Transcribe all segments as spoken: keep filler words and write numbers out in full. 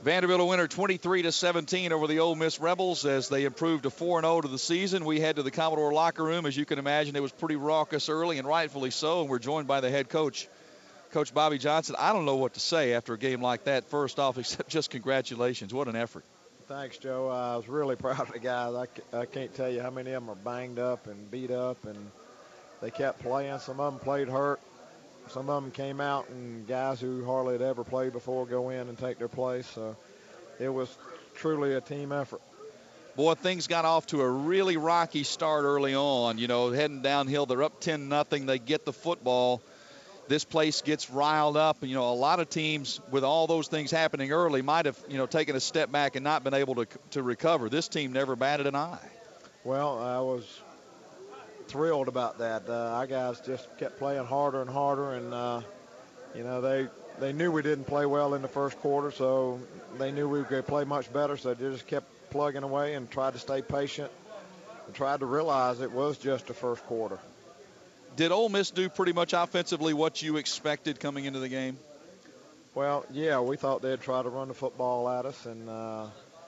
Vanderbilt a winner twenty-three to seventeen over the Ole Miss Rebels as they improved to four and oh to the season. We head to the Commodore locker room. As you can imagine, it was pretty raucous early, and rightfully so, and we're joined by the head coach, Coach Bobby Johnson. I don't know what to say after a game like that, first off, except just congratulations. What an effort. Thanks, Joe. Uh, I was really proud of the guys. I, I can't tell you how many of them are banged up and beat up, and they kept playing. Some of them played hurt. Some of them came out, and guys who hardly had ever played before go in and take their place. So it was truly a team effort. Boy, things got off to a really rocky start early on. You know, heading downhill, they're up ten nothing. They get the football. This place gets riled up. You know, a lot of teams with all those things happening early might have, you know, taken a step back and not been able to to recover. This team never batted an eye. Well, I was thrilled about that. Uh, our guys just kept playing harder and harder, and uh, you know they they knew we didn't play well in the first quarter, so they knew we could play much better. So they just kept plugging away and tried to stay patient and tried to realize it was just the first quarter. Did Ole Miss do pretty much offensively what you expected coming into the game? Well, yeah, we thought they'd try to run the football at us, and uh,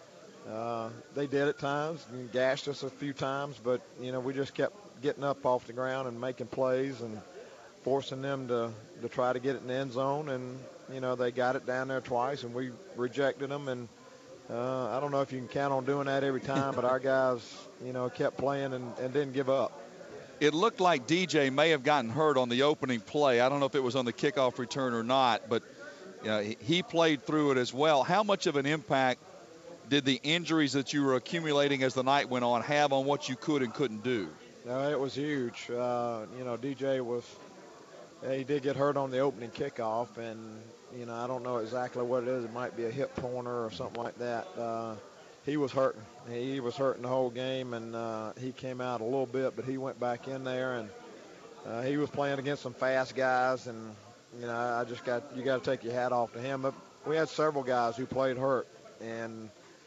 uh, they did at times and gashed us a few times, but you know we just kept getting up off the ground and making plays and forcing them to, to try to get it in the end zone. And, you know, they got it down there twice, and we rejected them. And uh, I don't know if you can count on doing that every time, but our guys, you know, kept playing and, and didn't give up. It looked like D J may have gotten hurt on the opening play. I don't know if it was on the kickoff return or not, but you know, he played through it as well. How much of an impact did the injuries that you were accumulating as the night went on have on what you could and couldn't do? No, it was huge. Uh, you know, D J was, he did get hurt on the opening kickoff, and, you know, I don't know exactly what it is. It might be a hip pointer or something like that. Uh, he was hurting. He was hurting the whole game, and uh, he came out a little bit, but he went back in there, and uh, he was playing against some fast guys, and, you know, I just got, you got to take your hat off to him. But we had several guys who played hurt, and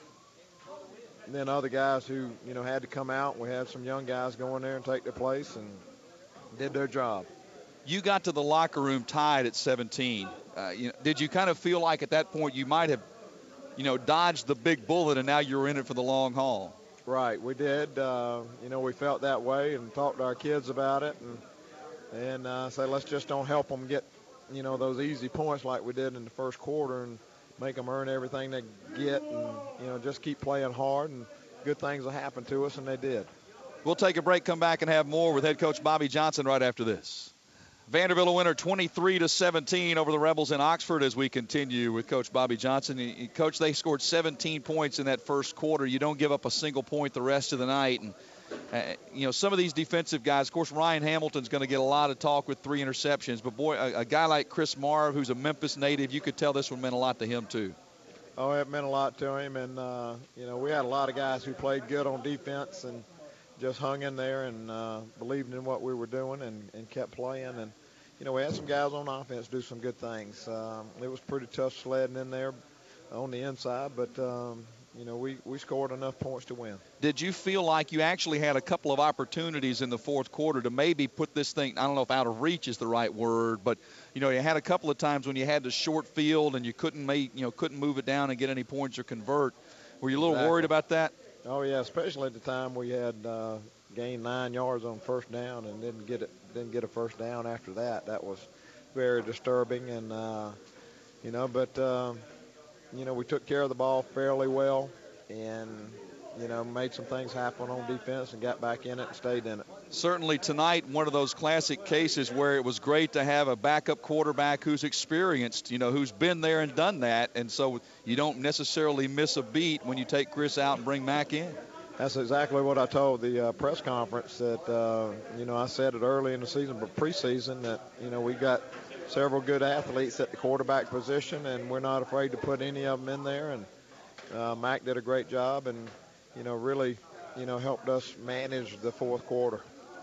then other guys who, you know, had to come out. We had some young guys go in there and take their place and did their job. You got to the locker room tied at seventeen. Uh, you know, did you kind of feel like at that point you might have, you know, dodged the big bullet and now you're in it for the long haul? Right, we did. Uh, you know, we felt that way and talked to our kids about it and and uh, say, let's just don't help them get, you know, those easy points like we did in the first quarter and make them earn everything they get, and, you know, just keep playing hard, and good things will happen to us, and they did. We'll take a break, come back, and have more with head coach Bobby Johnson right after this. Vanderbilt a winner twenty-three to seventeen over the Rebels in Oxford as we continue with Coach Bobby Johnson. He, Coach, they scored seventeen points in that first quarter. You don't give up a single point the rest of the night. And, uh, you know, some of these defensive guys, of course, Ryan Hamilton's going to get a lot of talk with three interceptions. But, boy, a, a guy like Chris Marv, who's a Memphis native, you could tell this one meant a lot to him, too. Oh, it meant a lot to him. And, uh, you know, we had a lot of guys who played good on defense and just hung in there and uh, believed in what we were doing and, and kept playing. And, you know, we had some guys on offense do some good things. Um, it was pretty tough sledding in there on the inside, but, um, you know, we, we scored enough points to win. Did you feel like you actually had a couple of opportunities in the fourth quarter to maybe put this thing, I don't know if out of reach is the right word, but, you know, you had a couple of times when you had the short field and you couldn't make, you know, couldn't move it down and get any points or convert. Were you a little exactly. worried about that? Oh, yeah, especially at the time we had uh, gained nine yards on first down and didn't get it, didn't get a first down after that. That was very disturbing, and, uh, you know, but, um, you know, we took care of the ball fairly well and, you know, made some things happen on defense and got back in it and stayed in it. Certainly tonight, one of those classic cases where it was great to have a backup quarterback who's experienced, you know, who's been there and done that. And so you don't necessarily miss a beat when you take Chris out and bring Mac in. That's exactly what I told the uh, press conference that, uh, you know, I said it early in the season, but preseason that, you know, we got several good athletes at the quarterback position, and we're not afraid to put any of them in there. And uh, Mac did a great job and, you know, really, you know, helped us manage the fourth quarter.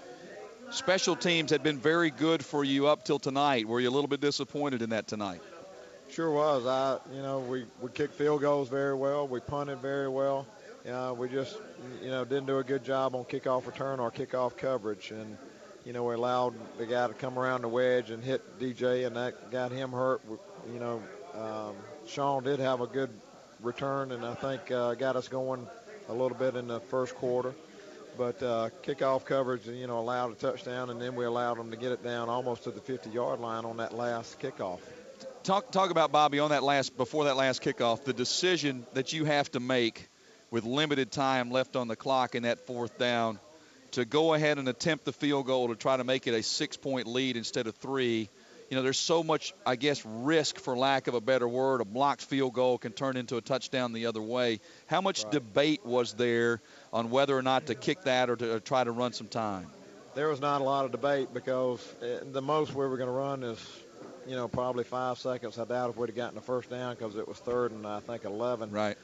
Special teams had been very good for you up till tonight. Were you a little bit disappointed in that tonight? Sure was. I, you know, we, we kicked field goals very well. We punted very well. Uh, we just, you know, didn't do a good job on kickoff return or kickoff coverage. And, you know, we allowed the guy to come around the wedge and hit D J, and that got him hurt. You know, um, Sean did have a good return, and I think uh, got us going a little bit in the first quarter. But uh, kickoff coverage, you know, allowed a touchdown, and then we allowed them to get it down almost to the fifty-yard line on that last kickoff. Talk talk about, Bobby, on that last before that last kickoff, the decision that you have to make with limited time left on the clock in that fourth down to go ahead and attempt the field goal to try to make it a six-point lead instead of three. You know, there's so much, I guess, risk, for lack of a better word. A blocked field goal can turn into a touchdown the other way. How much Right. debate was there on whether or not to kick that or to or try to run some time? There was not a lot of debate because uh, the most we were going to run is, you know, probably five seconds. I doubt if we'd have gotten the first down because it was third and I think eleven. Right.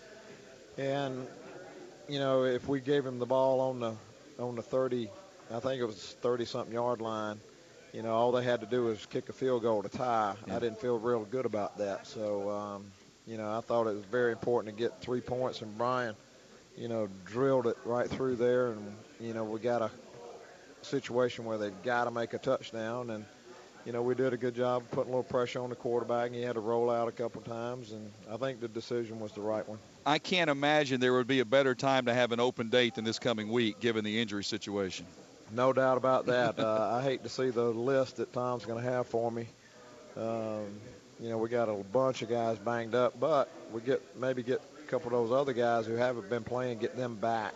And, you know, if we gave him the ball on the on the thirty, I think it was thirty-something yard line, you know, all they had to do was kick a field goal to tie. Yeah. I didn't feel real good about that. So, um, you know, I thought it was very important to get three points, and Brian, you know, drilled it right through there. And, you know, we got a situation where they've got to make a touchdown. And, you know, we did a good job of putting a little pressure on the quarterback, and he had to roll out a couple times. And I think the decision was the right one. I can't imagine there would be a better time to have an open date than this coming week, given the injury situation. No doubt about that. uh, I hate to see the list that Tom's going to have for me. Um, you know, we got a bunch of guys banged up, but we get maybe get a couple of those other guys who haven't been playing, get them back.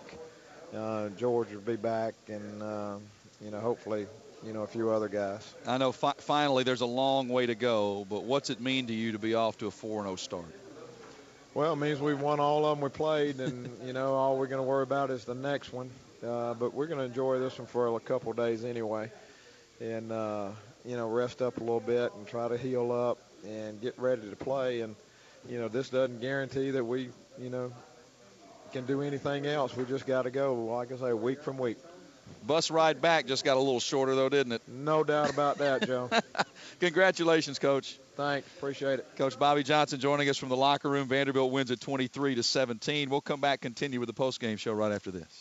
Uh, George will be back, and, uh, you know, hopefully, you know, a few other guys. I know fi- finally there's a long way to go, but what's it mean to you to be off to a four and oh start? Well, it means we've won all of them we played, and, you know, all we're going to worry about is the next one. Uh, but we're going to enjoy this one for a couple of days anyway, and, uh, you know, rest up a little bit and try to heal up and get ready to play. And, you know, this doesn't guarantee that we, you know, can do anything else. We just got to go, like I say, week from week. Bus ride back just got a little shorter, though, didn't it? No doubt about that, Joe. Congratulations, Coach. Thanks. Appreciate it. Coach Bobby Johnson joining us from the locker room. Vanderbilt wins at twenty-three to seventeen. We'll come back, continue with the postgame show right after this.